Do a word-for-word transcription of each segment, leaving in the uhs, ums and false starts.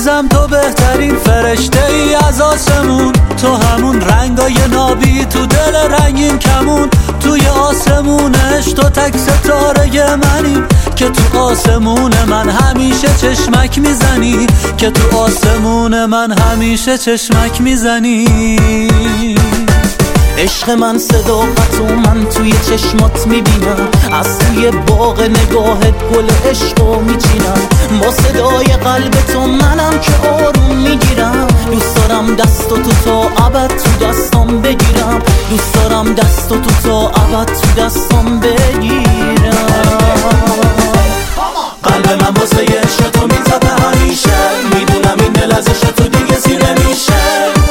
عزیزم تو بهترین فرشته ای از آسمون، تو همون رنگای نابی تو دل رنگین کمون، توی آسمونش تو تک ستاره منی که تو آسمون من همیشه چشمک میزنی، که تو آسمون من همیشه چشمک میزنی. عشق من صداقت و من توی چشمات میبینم، از توی باغ نگاهت گل عشقو میچینم، با صدای قلب تو منم که آروم میگیرم، دوست دارم دست تو تا ابد تو دستام بگیرم، دوست دارم دست تو تا ابد تو دستام بگیرم. قلب من واسه عشق تو میتپه همیشه، میدونم این دل از عشق تو دیگه زیر میشه.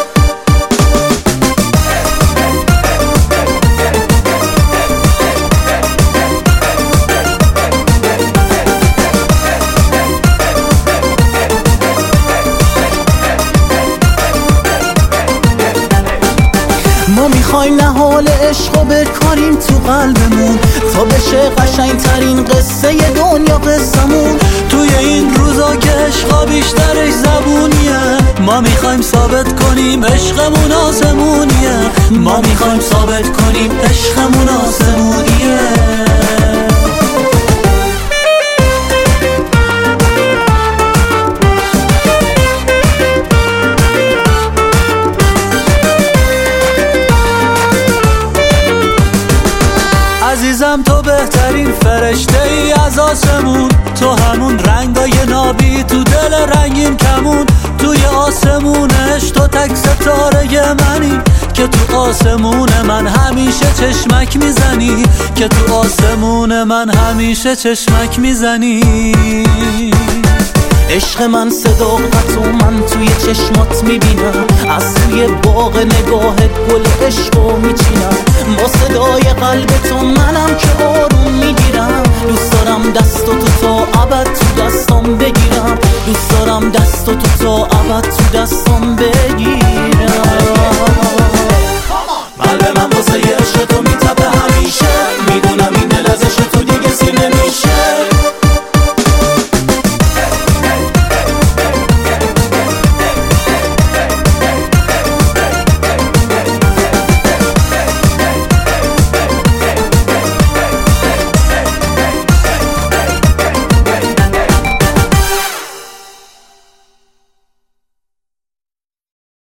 ما میخوایم نهال عشقو بکاریم تو قلبمون، تا بشه قشنگ ترین قصه دنیا قصمون. توی این روزا که عشقا بیشترش زبونیه، ما میخوایم ثابت کنیم عشقمون آسمونیه، ما میخوایم ثابت کنیم عشقمون آسمونیه. عزیزم تو بهترین فرشته ای از آسمون، تو همون رنگای نابی تو دل رنگین کمون، توی آسمونش تو تک ستاره منی که تو آسمون من همیشه چشمک میزنی، که تو آسمون من همیشه چشمک میزنی. عشق من صداقت و من توی چشمات میبینم، از توی باغ نگاهت گل عشقو میچینم، با صدای قلب تو منم که آروم میگیرم، دوست دارم دست تو تا ابد تو دستام بگیرم، دوست دارم دست تو تا ابد تو دستام بگیرم.